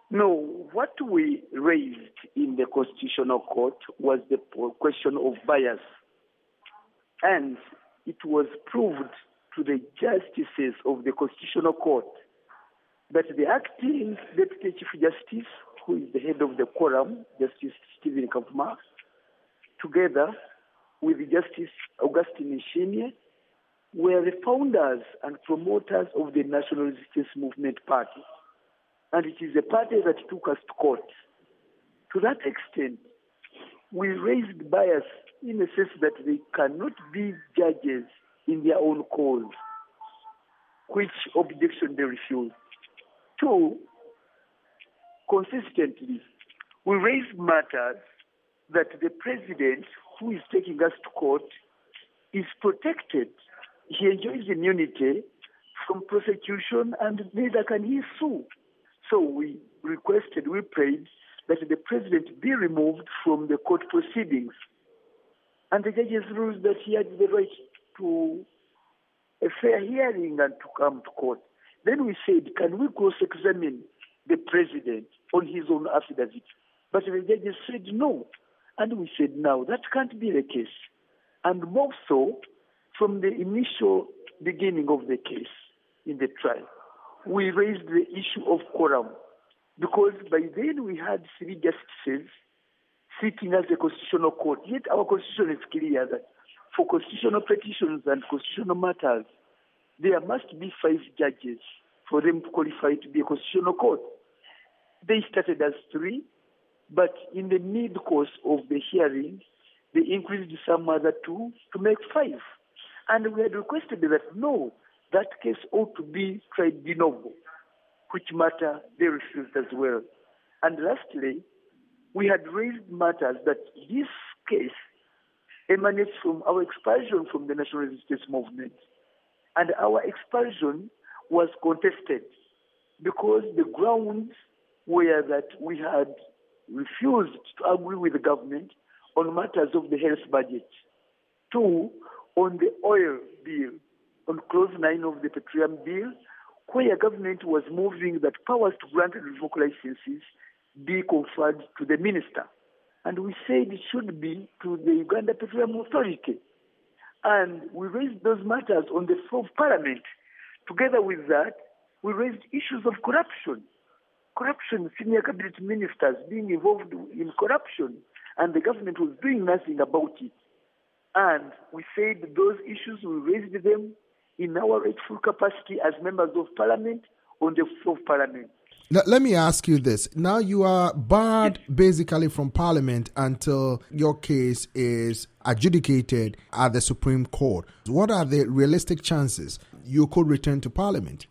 No, what we raised in the Constitutional Court was the question of bias. And it was proved to the justices of the Constitutional Court that the acting Deputy Chief Justice, who is the head of the quorum, Justice Stephen Kavuma, together with Justice Augustine Nshimye, were the founders and promoters of the National Resistance Movement Party. And it is a party that took us to court. To that extent, we raised bias in the sense that they cannot be judges in their own cause, which objection they refused. Two, consistently, we raised matters that the president who is taking us to court is protected. He enjoys immunity from prosecution and neither can he sue. So we prayed that the president be removed from the court proceedings. And the judges ruled that he had the right to a fair hearing and to come to court. Then we said, can we cross-examine the president on his own affidavit? But the judges said no. And we said, no, that can't be the case. And more so, from the initial beginning of the case in the trial, we raised the issue of quorum, because by then we had 3 justices sitting as the Constitutional Court. Yet our Constitution is clear that for constitutional petitions and constitutional matters, there must be 5 judges for them to qualify to be a Constitutional Court. They started as 3, but in the mid-course of the hearing, they increased some other 2 to make 5. And we had requested that no, that case ought to be tried de novo, which matter they refused as well. And lastly, we had raised matters that this case emanates from our expulsion from the National Resistance Movement. And our expulsion was contested because the grounds were that we had refused to agree with the government on matters of the health budget. 2, on the oil bill, on clause 9 of the petroleum bill, where government was moving that powers to grant and revoke licenses be conferred to the minister. And we said it should be to the Uganda Petroleum Authority. And we raised those matters on the floor of Parliament. Together with that, we raised issues of corruption. Corruption, senior cabinet ministers being involved in corruption, and the government was doing nothing about it. And we said those issues, we raised them in our rightful capacity as members of Parliament on the floor of Parliament. Now, let me ask you this. Now you are barred basically from Parliament until your case is adjudicated at the Supreme Court. What are the realistic chances you could return to Parliament?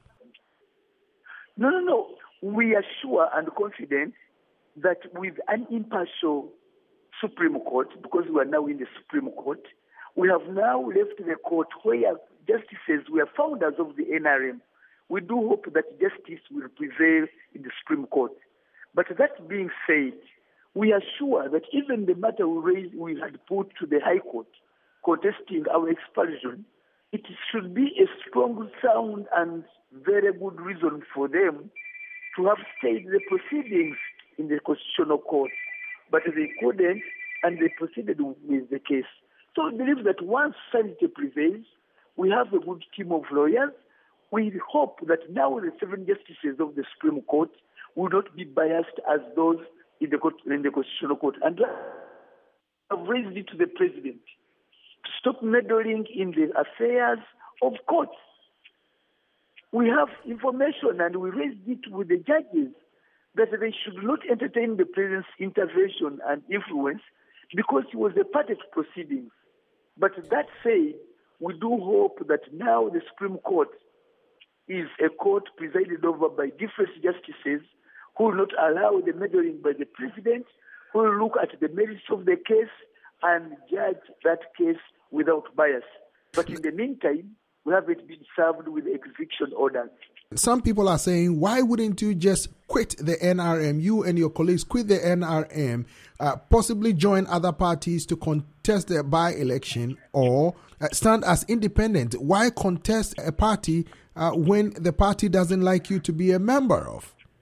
No. We are sure and confident that with an impartial Supreme Court, because we are now in the Supreme Court, we have now left the court where justices were founders of the NRM. We do hope that justice will prevail in the Supreme Court. But that being said, we are sure that even the matter we had put to the High Court contesting our expulsion, it should be a strong, sound, and very good reason for them to have stayed the proceedings in the Constitutional Court. But they couldn't, and they proceeded with the case. So I believe that once sanity prevails, we have a good team of lawyers. We hope that now the 7 justices of the Supreme Court will not be biased as those in the Constitutional Court. And I've raised it to the President to stop meddling in the affairs of courts. We have information, and we raised it with the judges, that they should not entertain the President's intervention and influence because he was a part of proceedings. But that said, we do hope that now the Supreme Court is a court presided over by different justices who will not allow the meddling by the President, who will look at the merits of the case and judge that case without bias. But in the meantime, we haven't been served with execution orders. Some people are saying, why wouldn't you just quit the NRM? You and your colleagues quit the NRM, possibly join other parties to contest the by-election or stand as independent. Why contest a party when the party doesn't like you to be a member of?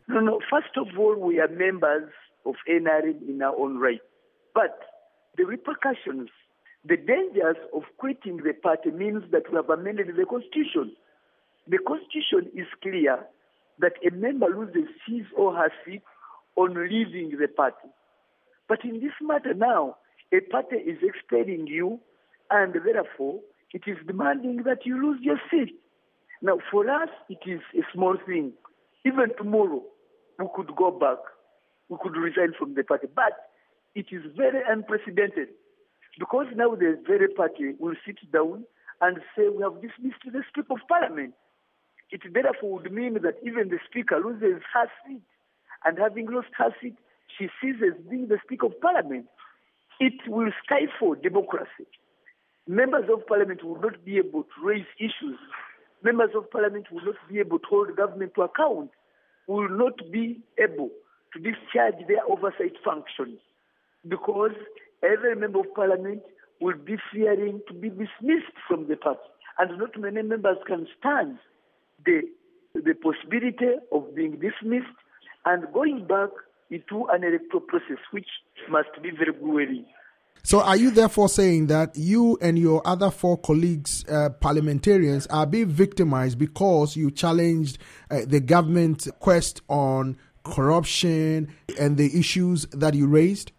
No. First of all, we are members of NRM in our own right. But the repercussions, the dangers of quitting the party means that we have amended the Constitution. The Constitution is clear that a member loses his or her seat on leaving the party. But in this matter now, a party is expelling you, and therefore it is demanding that you lose your seat. Now, for us, it is a small thing. Even tomorrow, we could go back. We could resign from the party. But it is very unprecedented, because now the very party will sit down and say, we have dismissed the Speaker of Parliament. It therefore would mean that even the Speaker loses her seat. And having lost her seat, she ceases being the Speaker of Parliament. It will stifle democracy. Members of Parliament will not be able to raise issues. Members of Parliament will not be able to hold government to account, will not be able to discharge their oversight functions, because every member of Parliament will be fearing to be dismissed from the party. And not many members can stand the possibility of being dismissed and going back into an electoral process, which must be very grueling. So are you therefore saying that you and your other 4 colleagues, parliamentarians, are being victimized because you challenged the government's quest on corruption and the issues that you raised?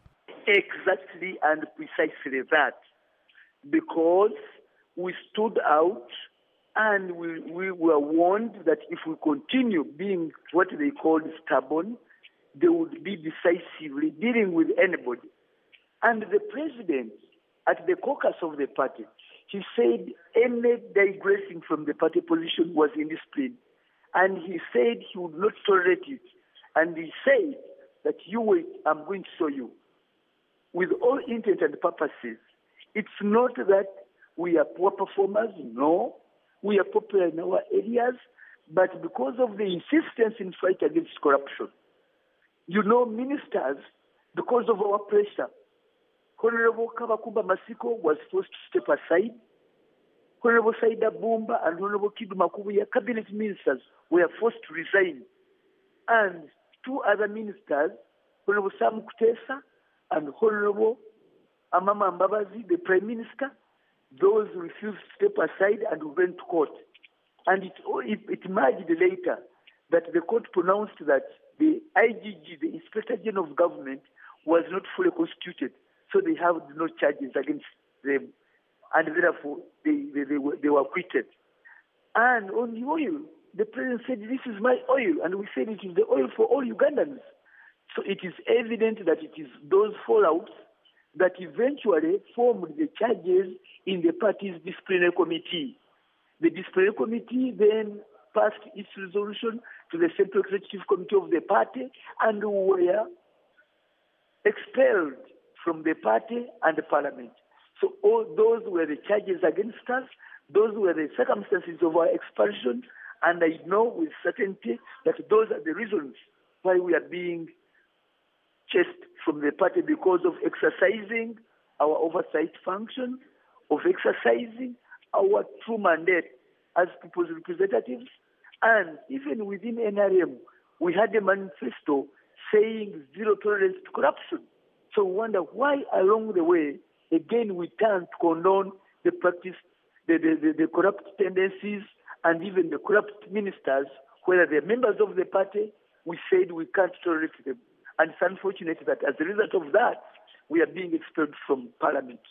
Exactly and precisely that. Because we stood out and we were warned that if we continue being what they called stubborn, they would be decisively dealing with anybody. And the president, at the caucus of the party, he said any digressing from the party position was indiscipline. And he said he would not tolerate it. And he said that you wait, I'm going to show you. With all intent and purposes, it's not that we are poor performers, no. We are popular in our areas, but because of the insistence in fight against corruption. You know, ministers, because of our pressure, Honorable Kabakumba Masiko was forced to step aside. Honorable Saida Bumba and Honorable Kidu Makubuya, cabinet ministers, were forced to resign. And 2 other ministers, Honorable Sam Kutesa and Honorable Amama Mbabazi, the Prime Minister, those refused to step aside and went to court. And it emerged later that the court pronounced that the IGG, the Inspector General of Government, was not fully constituted. So they have no charges against them, and therefore they were acquitted. And on the oil, the president said, this is my oil, and we said it is the oil for all Ugandans. So it is evident that it is those fallouts that eventually formed the charges in the party's disciplinary committee. The disciplinary committee then passed its resolution to the Central Executive Committee of the party and were expelled from the party and the parliament. So all those were the charges against us. Those were the circumstances of our expulsion. And I know with certainty that those are the reasons why we are being chased from the party, because of exercising our oversight function, of exercising our true mandate as people's representatives. And even within NRM, we had a manifesto saying zero tolerance to corruption. So we wonder why along the way, again, we turn to condone the practice, the corrupt tendencies, and even the corrupt ministers, whether they're members of the party. We said we can't tolerate them. And it's unfortunate that as a result of that, we are being expelled from parliament.